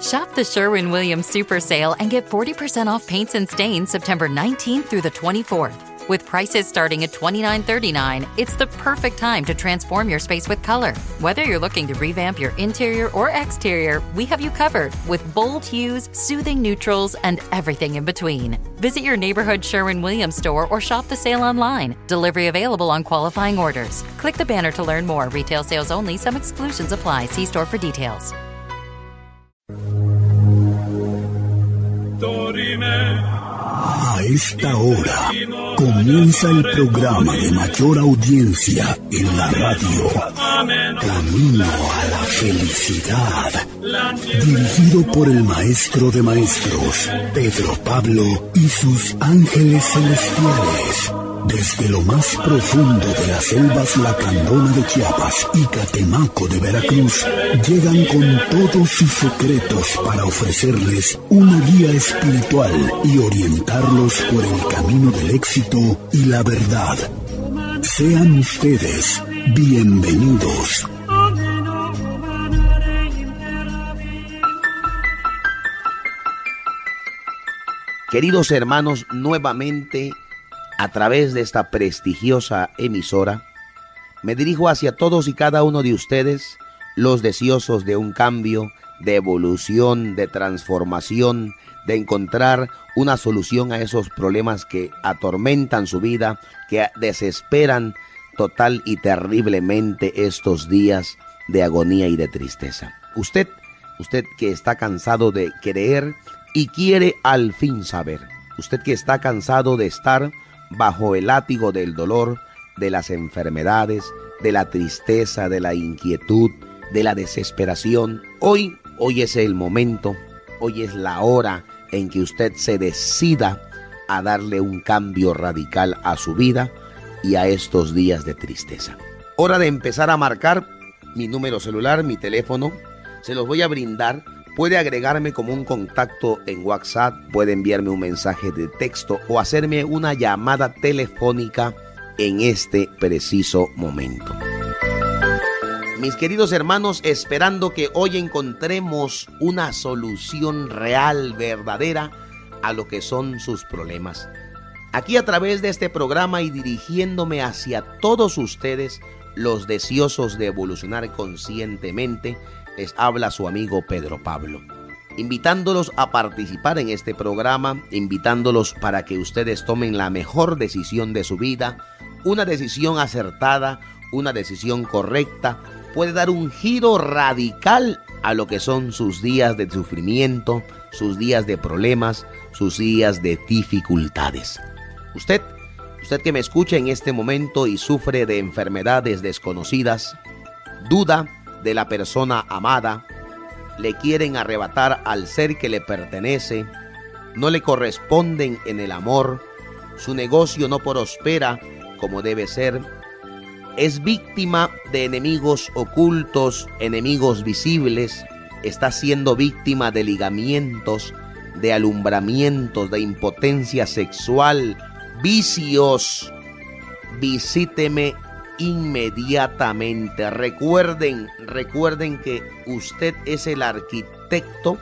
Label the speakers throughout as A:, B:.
A: Shop the Sherwin-Williams Super Sale and get 40% off paints and stains September 19th through the 24th. With prices starting at $29.39, it's the perfect time to transform your space with color. Whether you're looking to revamp your interior or exterior, we have you covered with bold hues, soothing neutrals, and everything in between. Visit your neighborhood Sherwin-Williams store or shop the sale online. Delivery available on qualifying orders. Click the banner to learn more. Retail sales only. Some exclusions apply. See store for details.
B: A esta hora comienza el programa de mayor audiencia en la radio, Camino a la Felicidad, dirigido por el maestro de maestros, Pedro Pablo y sus ángeles celestiales. Desde lo más profundo de las selvas Lacandona de Chiapas y Catemaco de Veracruz, llegan con todos sus secretos para ofrecerles una guía espiritual y orientarlos por el camino del éxito y la verdad. Sean ustedes bienvenidos.
C: Queridos hermanos, nuevamente a través de esta prestigiosa emisora, me dirijo hacia todos y cada uno de ustedes, los deseosos de un cambio, de evolución, de transformación, de encontrar una solución a esos problemas que atormentan su vida, que desesperan total y terriblemente estos días de agonía y de tristeza. Usted que está cansado de creer y quiere al fin saber. Usted que está cansado de estar bajo el látigo del dolor, de las enfermedades, de la tristeza, de la inquietud, de la desesperación. Hoy es el momento, hoy es la hora en que usted se decida a darle un cambio radical a su vida y a estos días de tristeza. Hora de empezar a marcar mi número celular, mi teléfono. Se los voy a brindar. Puede agregarme como un contacto en WhatsApp, puede enviarme un mensaje de texto o hacerme una llamada telefónica en este preciso momento. Mis queridos hermanos, esperando que hoy encontremos una solución real, verdadera, a lo que son sus problemas. Aquí a través de este programa y dirigiéndome hacia todos ustedes, los deseosos de evolucionar conscientemente, les habla su amigo Pedro Pablo, invitándolos a participar en este programa, invitándolos para que ustedes tomen la mejor decisión de su vida, una decisión acertada, una decisión correcta, puede dar un giro radical a lo que son sus días de sufrimiento, sus días de problemas, sus días de dificultades. Usted que me escucha en este momento y sufre de enfermedades desconocidas, duda de la persona amada, le quieren arrebatar al ser que le pertenece, no le corresponden en el amor, su negocio no prospera como debe ser, es víctima de enemigos ocultos, enemigos visibles, está siendo víctima de ligamientos, de alumbramientos, de impotencia sexual, vicios. Visíteme inmediatamente. Recuerden que usted es el arquitecto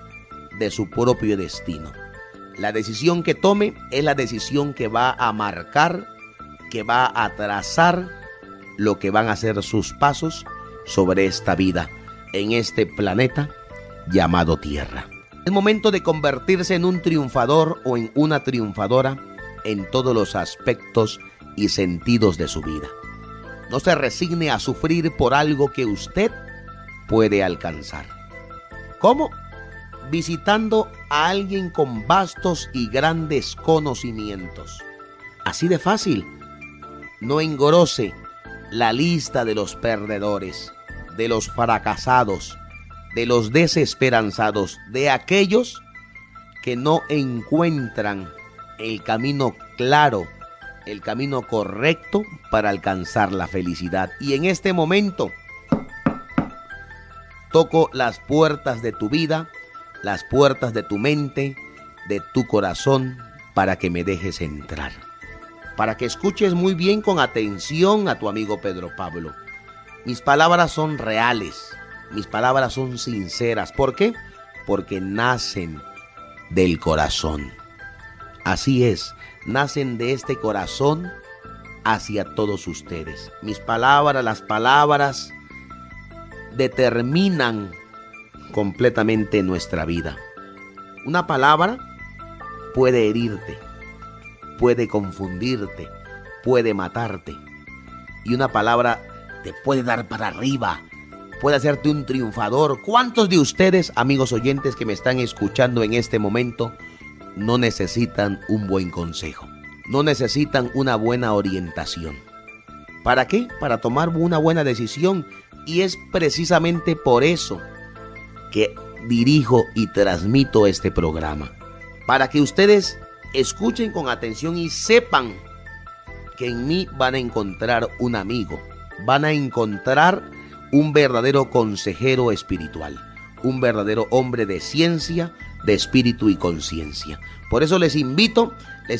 C: de su propio destino. La decisión que tome es la decisión que va a marcar, que va a trazar lo que van a ser sus pasos sobre esta vida, en este planeta llamado Tierra. Es momento de convertirse en un triunfador o en una triunfadora en todos los aspectos y sentidos de su vida. No se resigne a sufrir por algo que usted puede alcanzar. ¿Cómo? Visitando a alguien con vastos y grandes conocimientos. Así de fácil. No engrose la lista de los perdedores, de los fracasados, de los desesperanzados, de aquellos que no encuentran el camino claro, el camino correcto para alcanzar la felicidad. Y en este momento toco las puertas de tu vida, las puertas de tu mente, de tu corazón, para que me dejes entrar, para que escuches muy bien con atención a tu amigo Pedro Pablo. Mis palabras son reales, mis palabras son sinceras. ¿Por qué? porque nacen del corazón. Así es, nacen de este corazón hacia todos ustedes. Mis palabras, las palabras determinan completamente nuestra vida. Una palabra puede herirte, puede confundirte, puede matarte. Y una palabra te puede dar para arriba, puede hacerte un triunfador. ¿Cuántos de ustedes, amigos oyentes que me están escuchando en este momento, no necesitan un buen consejo? No necesitan una buena orientación. ¿Para qué? Para tomar una buena decisión. Y es precisamente por eso que dirijo y transmito este programa. Para que ustedes escuchen con atención y sepan que en mí van a encontrar un amigo. Van a encontrar un verdadero consejero espiritual. Un verdadero hombre de ciencia, de espíritu y conciencia. Por eso les invito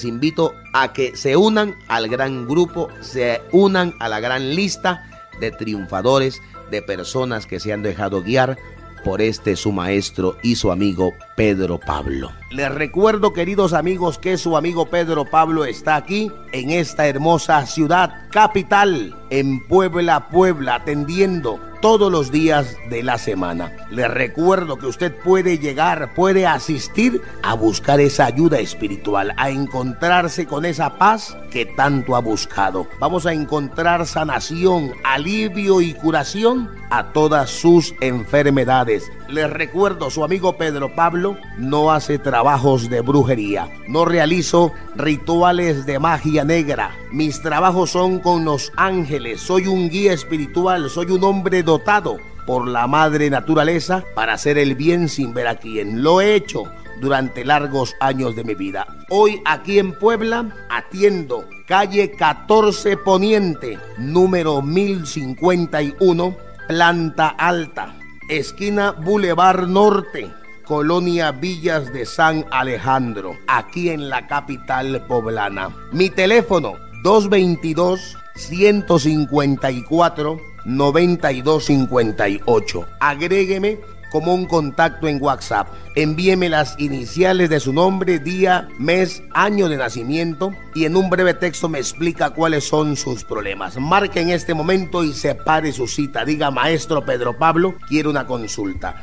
C: a que se unan al gran grupo, se unan a la gran lista de triunfadores, de personas que se han dejado guiar por su maestro y su amigo Pedro Pablo. Les recuerdo, queridos amigos, que su amigo Pedro Pablo está aquí en esta hermosa ciudad capital, en Puebla, atendiendo todos los días de la semana. Les recuerdo que usted puede llegar, puede asistir a buscar esa ayuda espiritual, a encontrarse con esa paz que tanto ha buscado. Vamos a encontrar sanación, alivio y curación a todas sus enfermedades. Les recuerdo, su amigo Pedro Pablo no hace trabajos de brujería, no realizo rituales de magia negra. Mis trabajos son con los ángeles, soy un guía espiritual, soy un hombre dotado por la madre naturaleza para hacer el bien sin ver a quién. Lo he hecho durante largos años de mi vida. Hoy aquí en Puebla atiendo calle 14 Poniente, número 1051, planta alta, esquina Boulevard Norte, Colonia Villas de San Alejandro, aquí en la capital poblana. Mi teléfono 222-154-9258. Agrégueme como un contacto en WhatsApp. Envíeme las iniciales de su nombre, día, mes, año de nacimiento y en un breve texto me explica cuáles son sus problemas. Marque en este momento y separe su cita. Diga: maestro Pedro Pablo, quiero una consulta.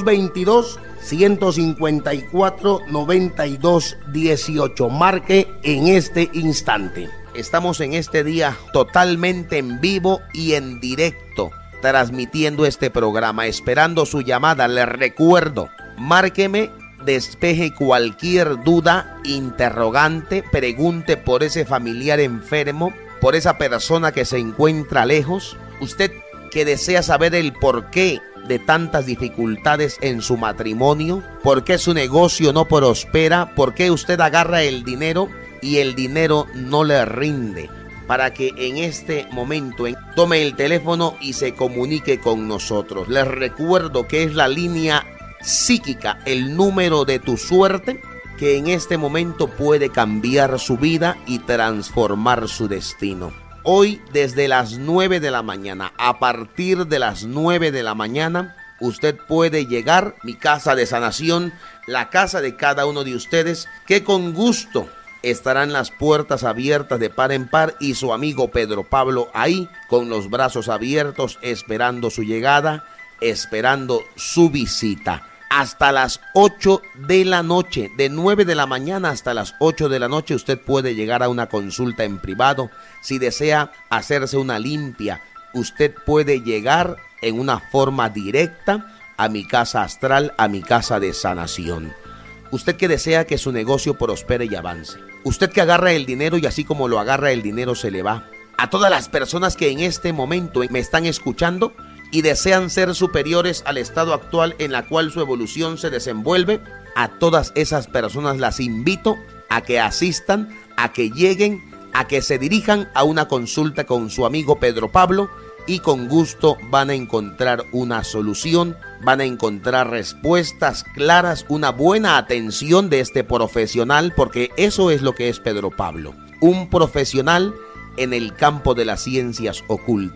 C: 222-154-9218. Marque en este instante. Estamos en este día totalmente en vivo y en directo, transmitiendo este programa, esperando su llamada. Les recuerdo, márqueme, despeje cualquier duda, interrogante, pregunte por ese familiar enfermo, por esa persona que se encuentra lejos. Usted que desea saber el porqué de tantas dificultades en su matrimonio, por qué su negocio no prospera, por qué usted agarra el dinero y el dinero no le rinde, para que en este momento tome el teléfono y se comunique con nosotros. Les recuerdo que es la línea psíquica, el número de tu suerte, que en este momento puede cambiar su vida y transformar su destino. Hoy desde las 9 de la mañana, a partir de las 9 de la mañana, usted puede llegar, mi casa de sanación, la casa de cada uno de ustedes, que con gusto estarán las puertas abiertas de par en par y su amigo Pedro Pablo ahí con los brazos abiertos esperando su llegada, esperando su visita. Hasta las 8 de la noche, de 9 de la mañana hasta las 8 de la noche usted puede llegar a una consulta en privado. Si desea hacerse una limpia, usted puede llegar en una forma directa a mi casa astral, a mi casa de sanación. Usted que desea que su negocio prospere y avance. Usted que agarra el dinero y así como lo agarra el dinero se le va. A todas las personas que en este momento me están escuchando y desean ser superiores al estado actual en la cual su evolución se desenvuelve, a todas esas personas las invito a que asistan, a que lleguen, a que se dirijan a una consulta con su amigo Pedro Pablo y con gusto van a encontrar una solución, van a encontrar respuestas claras, una buena atención de este profesional, porque eso es lo que es Pedro Pablo, un profesional en el campo de las ciencias ocultas,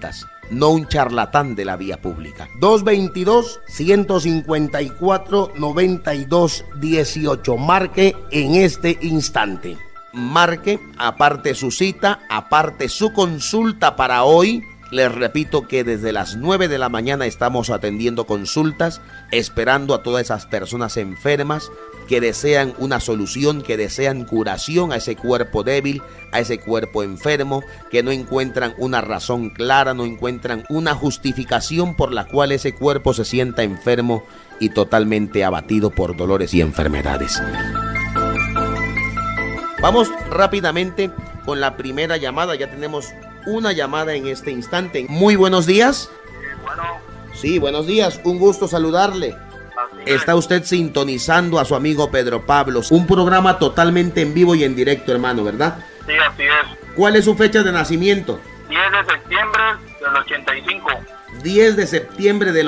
C: no un charlatán de la vía pública. 222-154-9218. Marque en este instante. Marque, aparte su cita, aparte su consulta para hoy. Les repito que desde las 9 de la mañana estamos atendiendo consultas, esperando a todas esas personas enfermas que desean una solución, que desean curación a ese cuerpo débil, a ese cuerpo enfermo, que no encuentran una razón clara, no encuentran una justificación por la cual ese cuerpo se sienta enfermo y totalmente abatido por dolores y enfermedades. Vamos rápidamente con la primera llamada. Ya tenemos una llamada en este instante. Muy buenos días.
D: Bueno.
C: Sí, buenos días. Un gusto saludarle. Está usted sintonizando a su amigo Pedro Pablo. Un programa totalmente en vivo y en directo, hermano, ¿verdad?
D: Sí, así es.
C: ¿Cuál es su fecha de nacimiento?
D: 10 de septiembre del 85.
C: 10 de septiembre del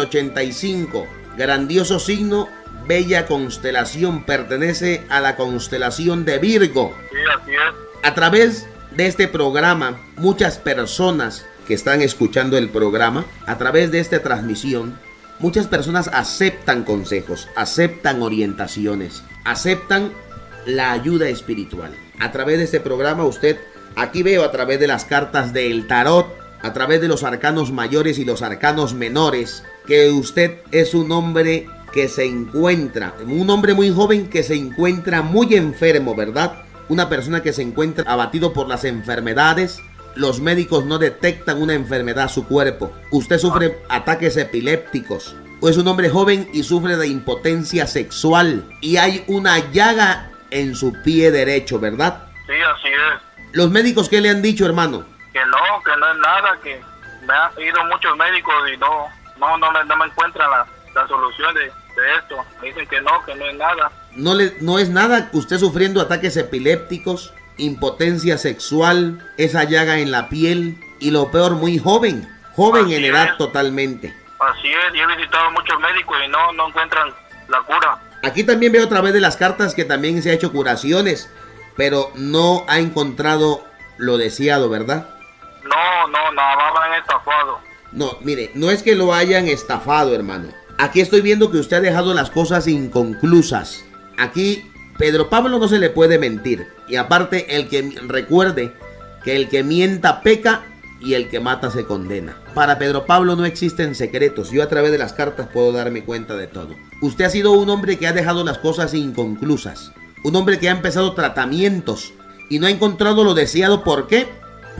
C: 85. Grandioso signo, bella constelación. Pertenece a la constelación de Virgo.
D: Sí, así es.
C: A través de este programa, muchas personas que están escuchando el programa, a través de esta transmisión, muchas personas aceptan consejos, aceptan orientaciones, aceptan la ayuda espiritual. A través de este programa usted, aquí veo a través de las cartas del tarot, a través de los arcanos mayores y los arcanos menores, que usted es un hombre que se encuentra, un hombre muy joven que se encuentra muy enfermo, ¿verdad? Una persona que se encuentra abatido por las enfermedades. Los médicos no detectan una enfermedad a su cuerpo. Usted sufre ataques epilépticos. O es un hombre joven y sufre de impotencia sexual. Y hay una llaga en su pie derecho, ¿verdad?
D: Sí, así es.
C: ¿Los médicos qué le han dicho, hermano?
D: Que no es nada, que me han ido muchos médicos y no me encuentran la solución de esto. Me dicen que no es nada. No es nada.
C: Usted sufriendo ataques epilépticos, impotencia sexual, esa llaga en la piel y lo peor, muy joven
D: Así
C: en edad
D: es.
C: Totalmente.
D: Así es, y he visitado muchos médicos y no encuentran la cura.
C: Aquí también veo a través de las cartas que también se ha hecho curaciones, pero no ha encontrado lo deseado, ¿verdad?
D: No, nada más me han estafado.
C: No, mire, no es que lo hayan estafado, hermano. Aquí estoy viendo que usted ha dejado las cosas inconclusas. Aquí Pedro Pablo no se le puede mentir. Y aparte, recuerde que el que mienta peca y el que mata se condena. Para Pedro Pablo no existen secretos. Yo a través de las cartas puedo darme cuenta de todo. Usted ha sido un hombre que ha dejado las cosas inconclusas. Un hombre que ha empezado tratamientos y no ha encontrado lo deseado. ¿Por qué?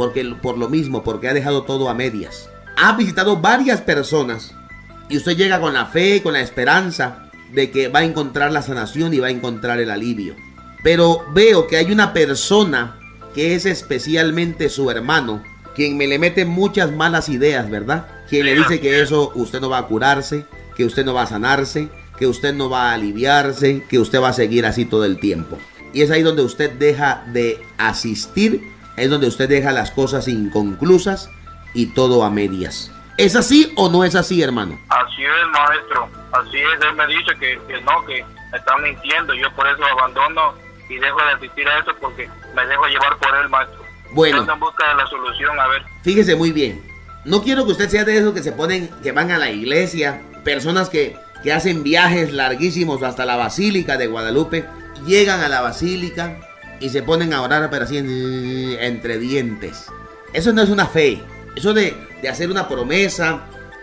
C: Por lo mismo, porque ha dejado todo a medias. Ha visitado varias personas y usted llega con la fe, con la esperanza de que va a encontrar la sanación y va a encontrar el alivio. Pero veo que hay una persona que es especialmente su hermano, quien me le mete muchas malas ideas, ¿verdad? Quien le dice que eso usted no va a curarse, que usted no va a sanarse, que usted no va a aliviarse, que usted va a seguir así todo el tiempo. Y es ahí donde usted deja de asistir, es donde usted deja las cosas inconclusas y todo a medias. ¿Es así o no es así, hermano?
D: Así es, maestro. Así es. Él me dice que no, que me están mintiendo. Yo por eso abandono y dejo de asistir a eso porque me dejo llevar por él, maestro.
C: Bueno.
D: Yo en busca de la solución, a ver.
C: Fíjese muy bien. No quiero que usted sea de esos que van a la iglesia. Personas que hacen viajes larguísimos hasta la Basílica de Guadalupe. Llegan a la Basílica y se ponen a orar, pero así entre dientes. Eso no es una fe. Eso de hacer una promesa,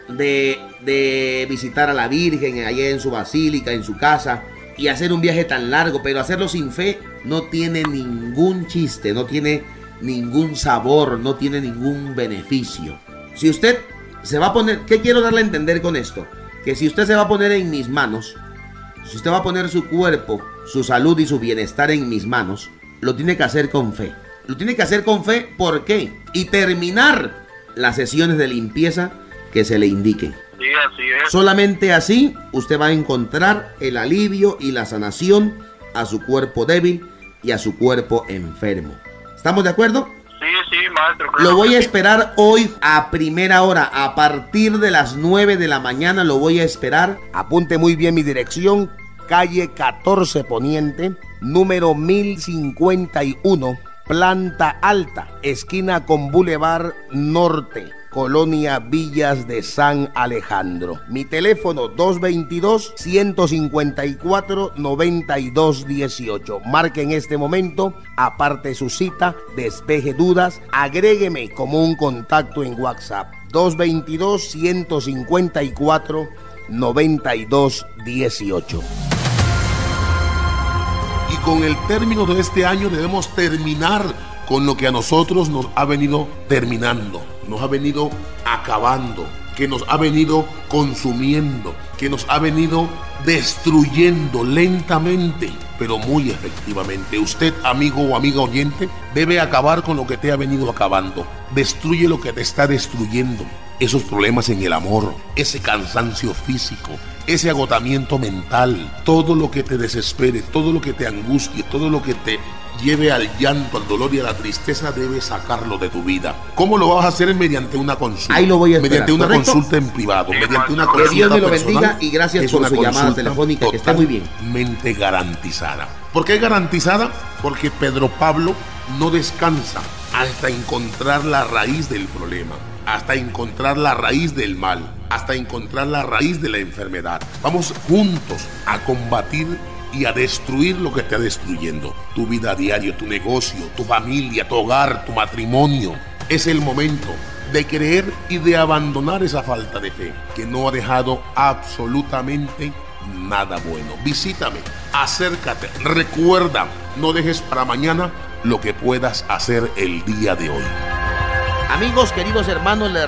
C: de visitar a la Virgen allá en su basílica, en su casa, y hacer un viaje tan largo, pero hacerlo sin fe no tiene ningún chiste, no tiene ningún sabor, no tiene ningún beneficio. Si usted se va a poner, ¿qué quiero darle a entender con esto? Que si usted se va a poner en mis manos, si usted va a poner su cuerpo, su salud y su bienestar en mis manos, lo tiene que hacer con fe. Lo tiene que hacer con fe, ¿por qué? Y terminar las sesiones de limpieza que se le indiquen.
D: Sí, así es.
C: Solamente así usted va a encontrar el alivio y la sanación a su cuerpo débil y a su cuerpo enfermo. ¿Estamos de acuerdo?
D: Sí, maestro.
C: Lo voy a esperar hoy a primera hora, a partir de las 9 de la mañana lo voy a esperar. Apunte muy bien mi dirección: calle 14 Poniente, número 1051. Planta alta, esquina con Boulevard Norte. Colonia Villas de San Alejandro. Mi teléfono 222-154-9218. Marque en este momento, aparte su cita, despeje dudas, agrégueme como un contacto en WhatsApp. 222-154-9218.
E: Y con el término de este año debemos terminar con lo que a nosotros nos ha venido terminando, nos ha venido acabando, que nos ha venido consumiendo, que nos ha venido destruyendo lentamente, pero muy efectivamente. Usted, amigo o amiga oyente, debe acabar con lo que te ha venido acabando. Destruye lo que te está destruyendo. Esos problemas en el amor, ese cansancio físico, ese agotamiento mental, todo lo que te desespere, todo lo que te angustie, todo lo que te lleve al llanto, al dolor y a la tristeza, debes sacarlo de tu vida. ¿Cómo lo vas a hacer? Mediante una consulta.
C: Ahí lo voy a esperar,
E: mediante una
C: ¿correcto?
E: Consulta en privado, mediante una consulta.
C: Que Dios me lo
E: personal,
C: bendiga y gracias por su llamada telefónica, que está muy bien.
E: Totalmente garantizada. ¿Por qué garantizada? Porque Pedro Pablo no descansa hasta encontrar la raíz del problema, hasta encontrar la raíz del mal, hasta encontrar la raíz de la enfermedad. Vamos juntos a combatir y a destruir lo que te está destruyendo. Tu vida a diario, tu negocio, tu familia, tu hogar, tu matrimonio. Es el momento de creer y de abandonar esa falta de fe que no ha dejado absolutamente nada bueno. Visítame, acércate, recuerda, no dejes para mañana lo que puedas hacer el día de hoy.
C: Amigos, queridos hermanos, les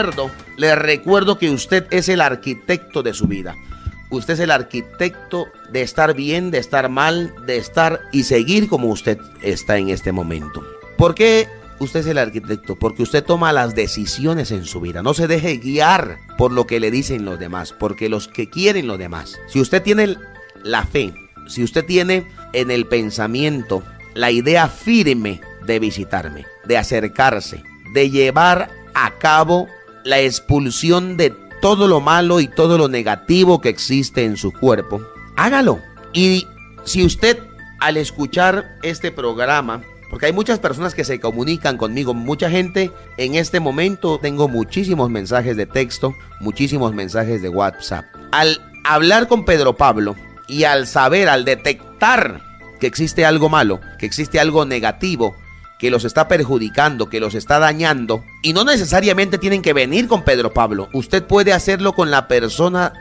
C: recuerdo que usted es el arquitecto de su vida. Usted es el arquitecto de estar bien, de estar mal, de estar y seguir como usted está en este momento. ¿Por qué usted es el arquitecto? Porque usted toma las decisiones en su vida. No se deje guiar por lo que le dicen los demás, porque los que quieren los demás. Si usted tiene la fe, si usted tiene en el pensamiento la idea firme de visitarme, de acercarse, de llevar a cabo la expulsión de todo lo malo y todo lo negativo que existe en su cuerpo, hágalo. Y si usted, al escuchar este programa, porque hay muchas personas que se comunican conmigo, mucha gente en este momento, tengo muchísimos mensajes de texto, muchísimos mensajes de WhatsApp. Al hablar con Pedro Pablo y al saber, al detectar que existe algo malo, que existe algo negativo, que los está perjudicando, que los está dañando, y no necesariamente tienen que venir con Pedro Pablo. Usted puede hacerlo con la persona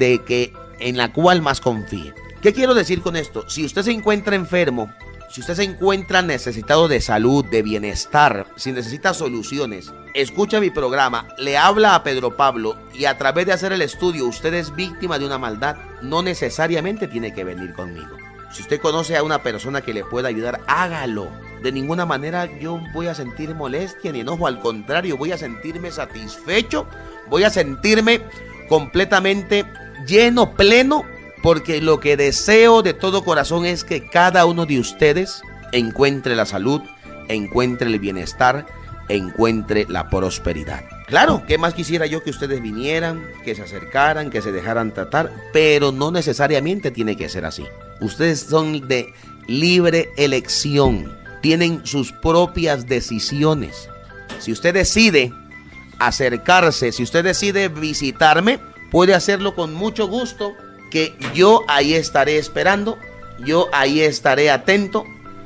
C: en la cual más confíe. ¿Qué quiero decir con esto? Si usted se encuentra enfermo, si usted se encuentra necesitado de salud, de bienestar, si necesita soluciones, escucha mi programa, le habla a Pedro Pablo y a través de hacer el estudio usted es víctima de una maldad, no necesariamente tiene que venir conmigo. Si usted conoce a una persona que le pueda ayudar, hágalo. De ninguna manera yo voy a sentir molestia ni enojo, al contrario, voy a sentirme satisfecho, voy a sentirme completamente lleno, pleno, porque lo que deseo de todo corazón es que cada uno de ustedes encuentre la salud, encuentre el bienestar, encuentre la prosperidad. Claro, ¿qué más quisiera yo? Que ustedes vinieran, que se acercaran, que se dejaran tratar, pero no necesariamente tiene que ser así. Ustedes son de libre elección, tienen sus propias decisiones. Si usted decide acercarse, si usted decide visitarme, puede hacerlo con mucho gusto, que yo ahí estaré esperando, yo ahí estaré atento,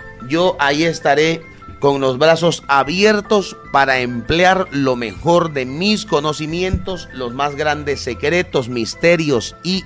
C: yo ahí estaré con los brazos abiertos para emplear lo mejor de mis conocimientos, los más grandes secretos, misterios y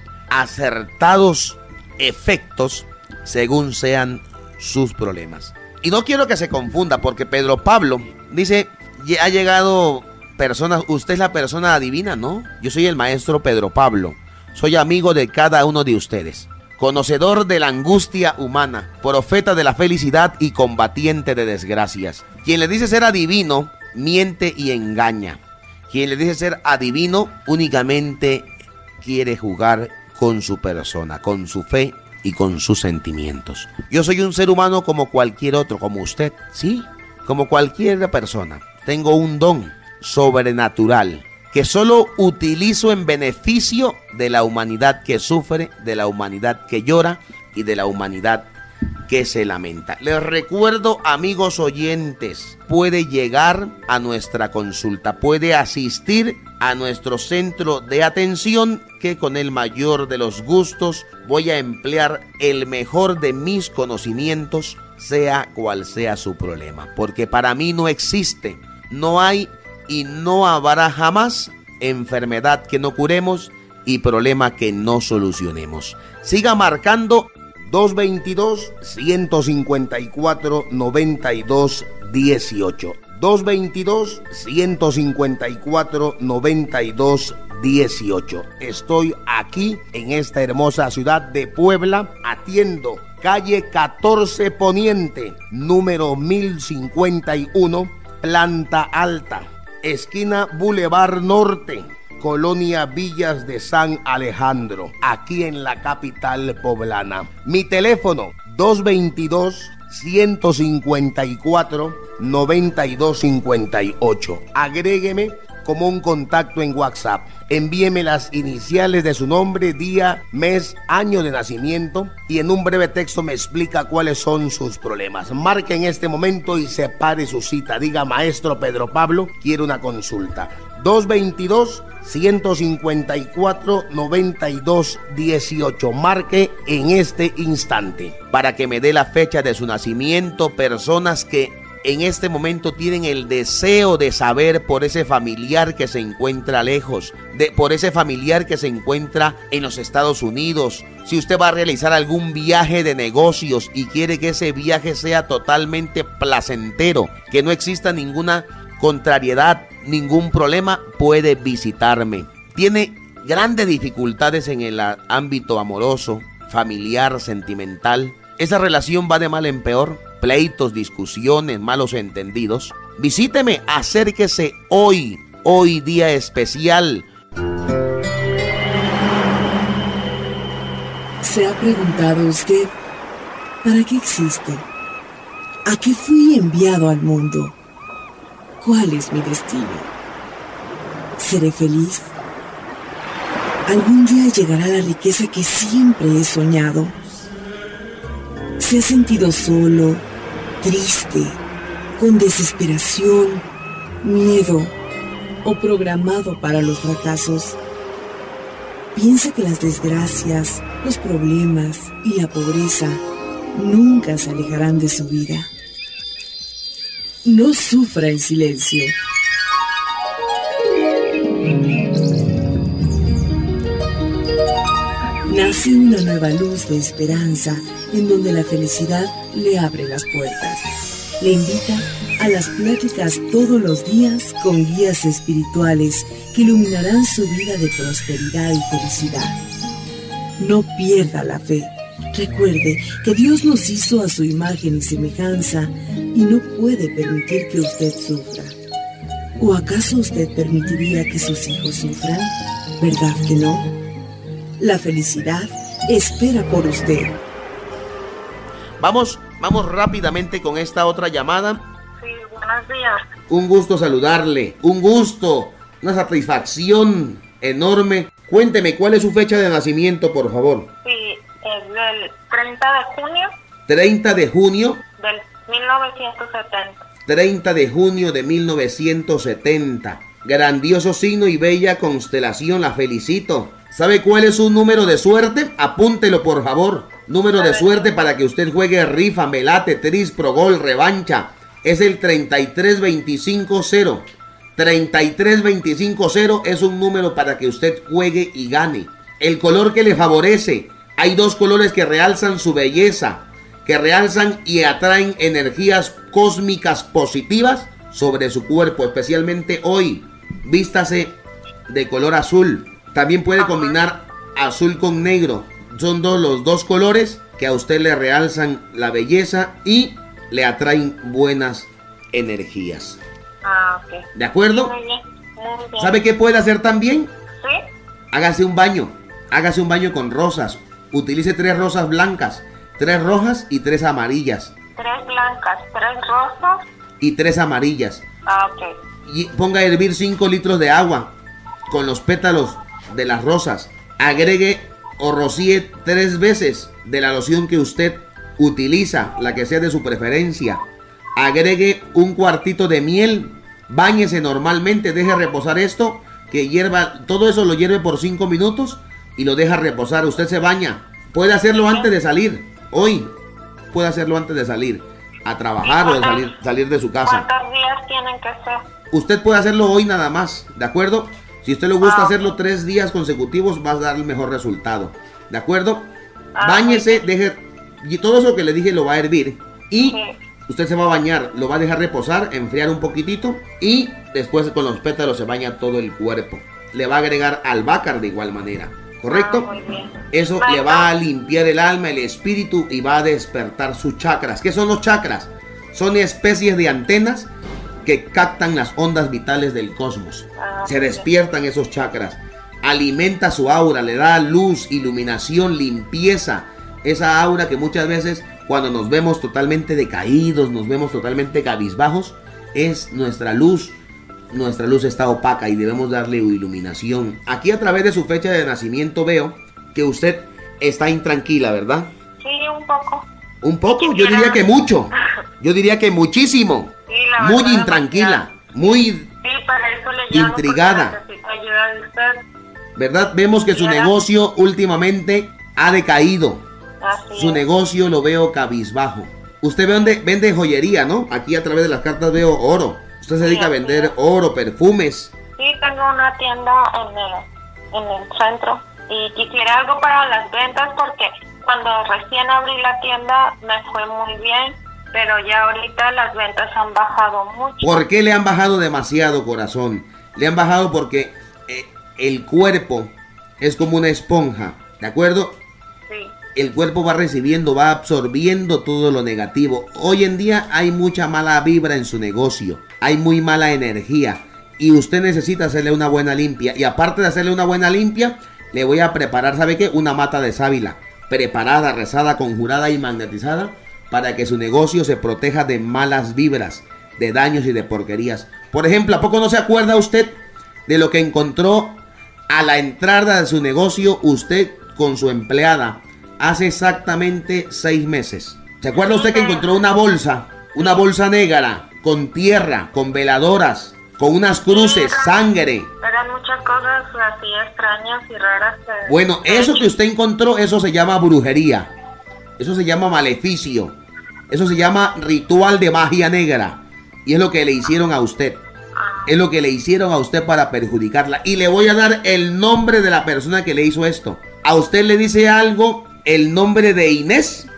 C: acertados efectos según sean sus problemas. Y no quiero que se confunda, porque Pedro Pablo dice, ha llegado personas, usted es la persona adivina, ¿no? Yo soy el maestro Pedro Pablo, soy amigo de cada uno de ustedes, conocedor de la angustia humana, profeta de la felicidad y combatiente de desgracias. Quien le dice ser adivino, miente y engaña. Quien le dice ser adivino, únicamente quiere jugar con su persona, con su fe y con sus sentimientos. Yo soy un ser humano como cualquier otro, como usted, sí, como cualquier persona. Tengo un don sobrenatural que solo utilizo en beneficio de la humanidad que sufre, de la humanidad que llora y de la humanidad que se lamenta. Les recuerdo, amigos oyentes, puede llegar a nuestra consulta, puede asistir a nuestro centro de atención, que con el mayor de los gustos voy a emplear el mejor de mis conocimientos, sea cual sea su problema, porque para mí no existe, no hay y no habrá jamás enfermedad que no curemos y problema que no solucionemos. Siga marcando 222-154-9218. 222-154-9218. Estoy aquí en esta hermosa ciudad de Puebla, atiendo calle 14 Poniente, número 1051, planta alta, esquina Boulevard Norte, Colonia Villas de San Alejandro, aquí en la capital poblana. Mi teléfono 222-154-9258. Agrégueme como un contacto en WhatsApp. Envíeme las iniciales de su nombre, día, mes, año de nacimiento y en un breve texto me explica cuáles son sus problemas. Marque en este momento y separe su cita. Diga: maestro Pedro Pablo, quiero una consulta. 222-154-9218. Marque en este instante para que me dé la fecha de su nacimiento. Personas que en este momento tienen el deseo de saber por ese familiar que se encuentra lejos, por ese familiar que se encuentra en los Estados Unidos. Si usted va a realizar algún viaje de negocios y quiere que ese viaje sea totalmente placentero, que no exista ninguna contrariedad, ningún problema, puede visitarme. Tiene grandes dificultades en el ámbito amoroso, familiar, sentimental. Esa relación va de mal en peor, pleitos, discusiones, malos entendidos. Visíteme, acérquese hoy día especial.
F: ¿Se ha preguntado usted para qué existe? ¿A qué fui enviado al mundo? ¿Cuál es mi destino? ¿Seré feliz? ¿Algún día llegará la riqueza que siempre he soñado? ¿Se ha sentido solo, triste, con desesperación, miedo o programado para los fracasos? ¿Piensa que las desgracias, los problemas y la pobreza nunca se alejarán de su vida? No sufra en silencio. Nace una nueva luz de esperanza en donde la felicidad le abre las puertas. Le invita a las pláticas todos los días con guías espirituales que iluminarán su vida de prosperidad y felicidad. No pierda la fe. Recuerde que Dios nos hizo a su imagen y semejanza y no puede permitir que usted sufra. ¿O acaso usted permitiría que sus hijos sufran? ¿Verdad que no? La felicidad espera por usted.
C: Vamos rápidamente con esta otra llamada.
G: Sí, buenos días.
C: Un gusto saludarle, un gusto, una satisfacción enorme. Cuénteme, ¿cuál es su fecha de nacimiento, por favor?
G: Sí, es del 30 de junio.
C: 30 de junio.
G: Del 1970.
C: 30 de junio de 1970. Grandioso signo y bella constelación, la felicito. ¿Sabe cuál es su número de suerte? Apúntelo, por favor. Número de suerte para que usted juegue rifa, melate, tris, pro gol, revancha. Es el 33250. 33250 es un número para que usted juegue y gane. El color que le favorece. Hay dos colores que realzan su belleza, que realzan y atraen energías cósmicas positivas sobre su cuerpo, especialmente hoy. Vístase de color azul. También puede combinar azul con negro. Son los dos colores que a usted le realzan la belleza y le atraen buenas energías.
G: Ok.
C: ¿De acuerdo?
G: Muy bien, muy bien.
C: ¿Sabe qué puede hacer también?
G: Sí.
C: Hágase un baño con rosas. Utilice 3 rosas blancas, 3 rojas y 3 amarillas.
G: 3 blancas, 3 rosas
C: y 3 amarillas.
G: Ok.
C: Y ponga a hervir 5 litros de agua con los pétalos de las rosas. Agregue o rocíe 3 veces de la loción que usted utiliza la que sea de su preferencia, agregue un cuartito de miel, báñese normalmente, deje reposar esto, que hierva, todo eso lo hierve por 5 minutos y lo deja reposar. Usted se baña, puede hacerlo antes de salir, hoy puede hacerlo antes de salir a trabajar o de salir de su casa.
G: ¿Cuántos días tienen que ser?
C: Usted puede hacerlo hoy nada más, ¿de acuerdo? Si usted le gusta hacerlo 3 días consecutivos, va a dar el mejor resultado, ¿de acuerdo? Báñese, deje, y todo eso que le dije lo va a hervir y usted se va a bañar, lo va a dejar reposar, enfriar un poquitito y después con los pétalos se baña todo el cuerpo. Le va a agregar albácar de igual manera, ¿correcto?
G: Muy bien.
C: Eso le va a limpiar el alma, el espíritu y va a despertar sus chakras. ¿Qué son los chakras? Son especies de antenas que captan las ondas vitales del cosmos. Se despiertan esos chakras. Alimenta su aura, le da luz, iluminación, limpieza. Esa aura que muchas veces cuando nos vemos totalmente decaídos, nos vemos totalmente cabizbajos, es nuestra luz. Nuestra luz está opaca y debemos darle iluminación. Aquí a través de su fecha de nacimiento veo que usted está intranquila, ¿verdad?
G: Sí, un poco.
C: ¿Un poco? Yo diría que mucho. Yo diría que muchísimo.
G: Sí, la
C: muy
G: verdad,
C: intranquila, muy
G: sí, para eso le llamo,
C: intrigada.
G: Necesito ayuda de usted.
C: ¿Verdad? Vemos que su negocio últimamente ha decaído.
G: Así
C: Su
G: es.
C: negocio lo veo cabizbajo. Usted vende joyería, ¿no? Aquí a través de las cartas veo oro. Usted se dedica a vender oro, perfumes.
G: Sí, tengo una tienda en el centro y quisiera algo para las ventas porque cuando recién abrí la tienda me fue muy bien, pero ya ahorita las ventas han bajado mucho.
C: ¿Por qué le han bajado demasiado, corazón? Le han bajado porque el cuerpo es como una esponja, ¿de acuerdo?
G: Sí.
C: El cuerpo va recibiendo, va absorbiendo todo lo negativo. Hoy en día hay mucha mala vibra en su negocio, hay muy mala energía y usted necesita hacerle una buena limpia. Y aparte de hacerle una buena limpia, le voy a preparar, ¿sabe qué? Una mata de sábila, preparada, rezada, conjurada y magnetizada para que su negocio se proteja de malas vibras, de daños y de porquerías. Por ejemplo, ¿a poco no se acuerda usted de lo que encontró a la entrada de su negocio usted con su empleada hace exactamente 6 meses? ¿Se acuerda usted que encontró una bolsa negra con tierra, con veladoras, con unas cruces, sangre?
G: Eran muchas cosas así extrañas y raras.
C: Bueno, eso que usted encontró, eso se llama brujería, eso se llama maleficio, eso se llama ritual de magia negra y es lo que le hicieron a usted. Es lo que le hicieron a usted para perjudicarla. Y le voy a dar el nombre de la persona que le hizo esto. ¿A usted le dice algo el nombre de Inés?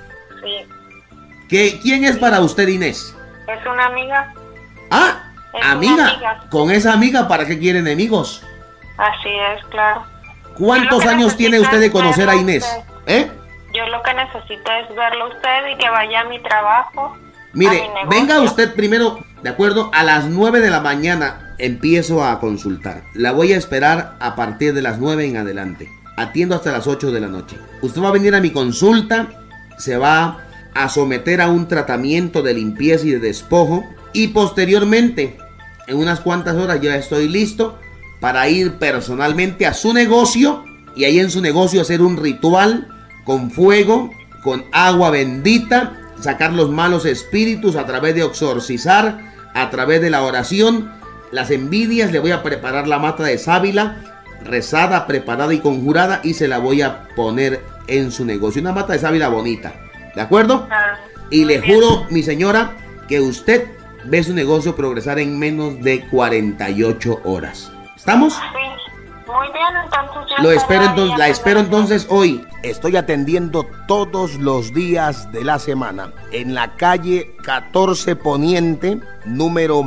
G: Sí.
C: ¿Quién es para usted Inés?
G: Es una amiga.
C: Ah,
G: Es
C: amiga.
G: una amiga.
C: Con esa amiga, ¿para qué quiere enemigos?
G: Así es, claro.
C: ¿Cuántos
G: Yo lo que
C: años tiene
G: necesito
C: usted de
G: es
C: conocer a
G: verlo
C: Inés?
G: usted. Yo lo que necesito es verlo a usted y que vaya a mi trabajo.
C: Mire,
G: a mi negocio.
C: venga usted primero, de acuerdo, a las 9 de la mañana empiezo a consultar. La voy a esperar a partir de las 9 en adelante. Atiendo hasta las 8 de la noche. Usted va a venir a mi consulta, se va a someter a un tratamiento de limpieza y de despojo y posteriormente, en unas cuantas horas ya estoy listo para ir personalmente a su negocio y ahí en su negocio hacer un ritual con fuego, con agua bendita, sacar los malos espíritus a través de exorcizar, a través de la oración, las envidias. Le voy a preparar la mata de sábila, rezada, preparada y conjurada y se la voy a poner en su negocio. Una mata de sábila bonita, ¿de acuerdo? Y le juro, mi señora, que usted ve su negocio progresar en menos de 48 horas. ¿Estamos?
G: Sí. Muy bien, entonces yo
C: Lo espero entonces, la
G: estaría
C: espero entonces hoy.
B: Estoy atendiendo todos los días de la semana en la calle 14 Poniente, número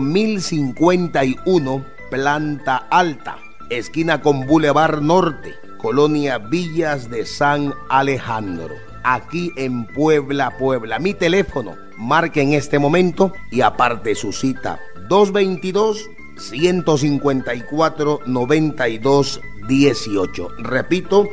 B: 1051, planta alta, esquina con Boulevard Norte, Colonia Villas de San Alejandro, aquí en Puebla, Puebla. Mi teléfono, marque en este momento y aparte su cita, 222-154-9218. Repito,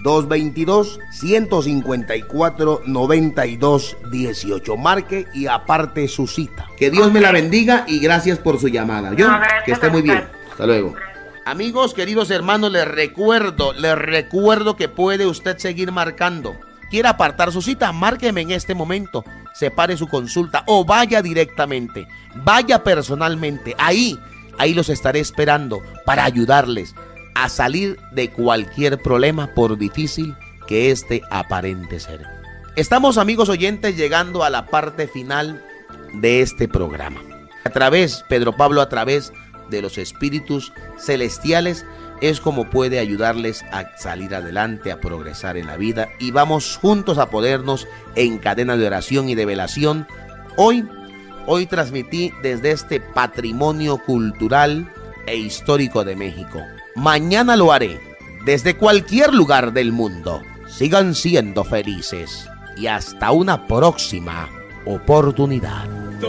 B: 222-154-9218. Marque y aparte su cita.
C: Que Dios me la bendiga y gracias por su llamada. Yo, que esté muy bien. Hasta luego. Amigos, queridos hermanos, les recuerdo que puede usted seguir marcando quiera apartar su cita, márqueme en este momento, separe su consulta o vaya directamente, vaya personalmente, ahí los estaré esperando para ayudarles a salir de cualquier problema, por difícil que este aparente ser. Estamos, amigos oyentes, llegando a la parte final de este programa. Pedro Pablo, a través de los espíritus celestiales, es como puede ayudarles a salir adelante, a progresar en la vida, y vamos juntos a ponernos en cadena de oración y de velación. Hoy transmití desde este patrimonio cultural e histórico de México. Mañana lo haré desde cualquier lugar del mundo. Sigan siendo felices y hasta una próxima oportunidad.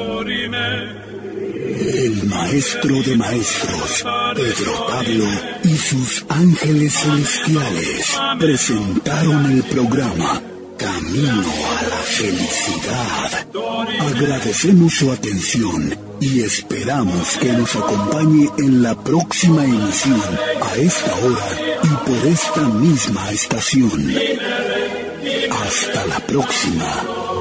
B: El maestro de maestros, Pedro Pablo, y sus ángeles celestiales presentaron el programa Camino a la Felicidad. Agradecemos su atención y esperamos que nos acompañe en la próxima emisión a esta hora y por esta misma estación. Hasta la próxima.